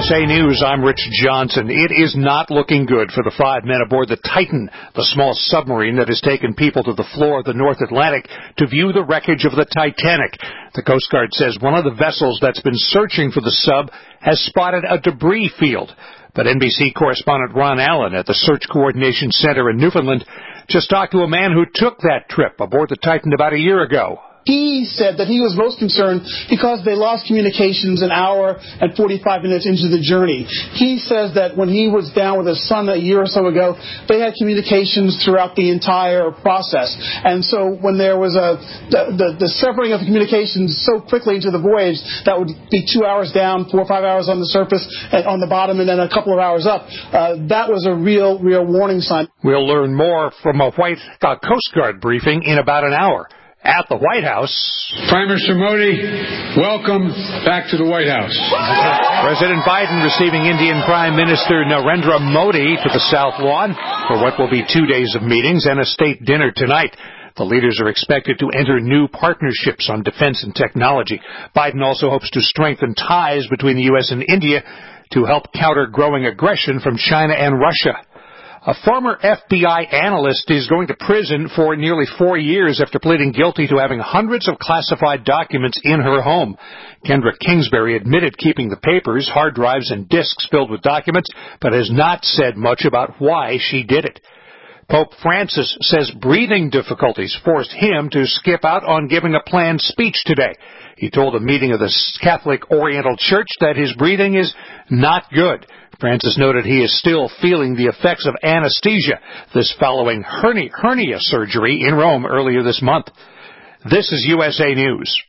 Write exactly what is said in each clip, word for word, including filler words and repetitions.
S A News, I'm Rich Johnson. It is not looking good for the five men aboard the Titan, the small submarine that has taken people to the floor of the North Atlantic to view the wreckage of the Titanic. The Coast Guard says one of the vessels that's been searching for the sub has spotted a debris field. But N B C correspondent Ron Allen at the Search Coordination Center in Newfoundland just talked to a man who took that trip aboard the Titan about a year ago. He said that he was most concerned because they lost communications an hour and forty-five minutes into the journey. He says that when he was down with his son a year or so ago, they had communications throughout the entire process. And so when there was a the, the, the severing of the communications so quickly into the voyage, that would be two hours down, four or five hours on the surface, and on the bottom, and then a couple of hours up. Uh, that was a real, real warning sign. We'll learn more from a White uh, Coast Guard briefing in about an hour. At the White House, Prime Minister Modi, welcome back to the White House. President Biden receiving Indian Prime Minister Narendra Modi to the South Lawn for what will be two days of meetings and a state dinner tonight. The leaders are expected to enter new partnerships on defense and technology. Biden also hopes to strengthen ties between the U S and India to help counter growing aggression from China and Russia. A former F B I analyst is going to prison for nearly four years after pleading guilty to having hundreds of classified documents in her home. Kendra Kingsbury admitted keeping the papers, hard drives, and disks filled with documents, but has not said much about why she did it. Pope Francis says breathing difficulties forced him to skip out on giving a planned speech today. He told a meeting of the Catholic Oriental Church that his breathing is not good. Francis noted he is still feeling the effects of anesthesia, this following hernia, hernia surgery in Rome earlier this month. This is U S A News.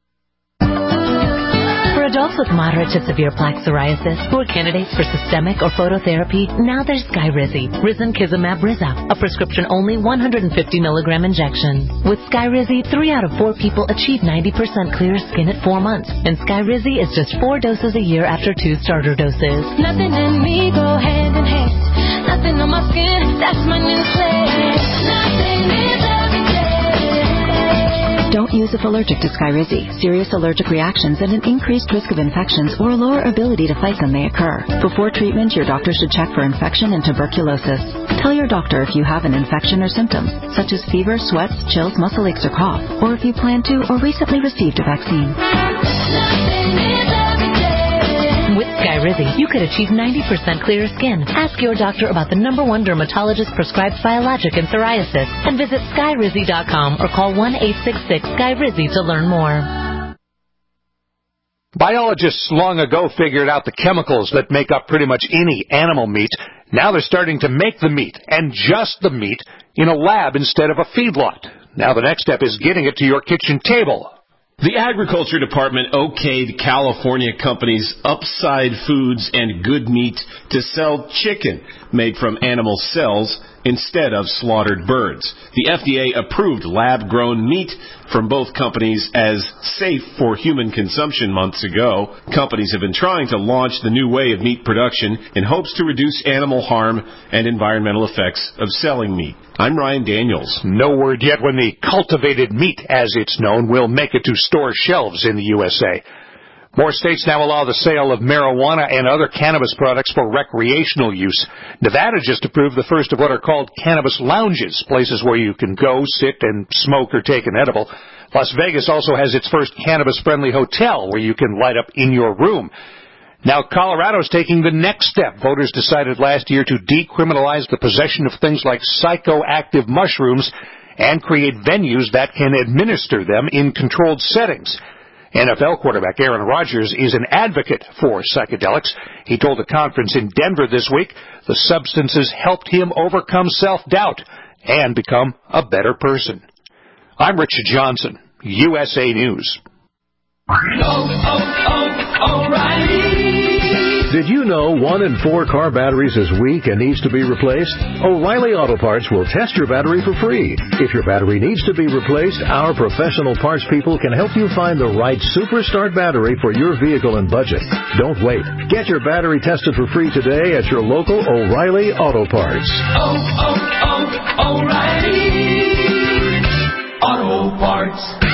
For adults with moderate to severe plaque psoriasis who are candidates for systemic or phototherapy, now there's Skyrizi, Risankizumab Rizza, a prescription-only one hundred fifty milligram injection. With Skyrizi, three out of four people achieve ninety percent clear skin at four months, and Skyrizi is just four doses a year after two starter doses. Nothing in me go hand in hand. Nothing on my skin, that's my new plan. Nothing is every day. Don't use if allergic to Skyrizi. Serious allergic reactions and an increased risk of infections or a lower ability to fight them may occur. Before treatment, your doctor should check for infection and tuberculosis. Tell your doctor if you have an infection or symptoms, such as fever, sweats, chills, muscle aches, or cough, or if you plan to or recently received a vaccine. With Skyrizi, you could achieve ninety percent clearer skin. Ask your doctor about the number one dermatologist prescribed biologic in psoriasis and visit Skyrizi dot com or call one eight six six Skyrizi to learn more. Biologists long ago figured out the chemicals that make up pretty much any animal meat. Now they're starting to make the meat, and just the meat, in a lab instead of a feedlot. Now the next step is getting it to your kitchen table. The Agriculture Department okayed California companies Upside Foods and Good Meat to sell chicken made from animal cells instead of slaughtered birds. The F D A approved lab-grown meat from both companies as safe for human consumption months ago. Companies have been trying to launch the new way of meat production in hopes to reduce animal harm and environmental effects of selling meat. I'm Ryan Daniels. No word yet when the cultivated meat, as it's known, will make it to store shelves in the U S A. More states now allow the sale of marijuana and other cannabis products for recreational use. Nevada just approved the first of what are called cannabis lounges, places where you can go, sit, and smoke or take an edible. Las Vegas also has its first cannabis-friendly hotel where you can light up in your room. Now, Colorado's taking the next step. Voters decided last year to decriminalize the possession of things like psychoactive mushrooms and create venues that can administer them in controlled settings. N F L quarterback Aaron Rodgers is an advocate for psychedelics. He told a conference in Denver this week the substances helped him overcome self-doubt and become a better person. I'm Richard Johnson, U S A News. Oh, oh, oh, O'Reilly. Did you know one in four car batteries is weak and needs to be replaced? O'Reilly Auto Parts will test your battery for free. If your battery needs to be replaced, our professional parts people can help you find the right Super Start battery for your vehicle and budget. Don't wait. Get your battery tested for free today at your local O'Reilly Auto Parts. Oh, oh, oh, O'Reilly Auto Parts.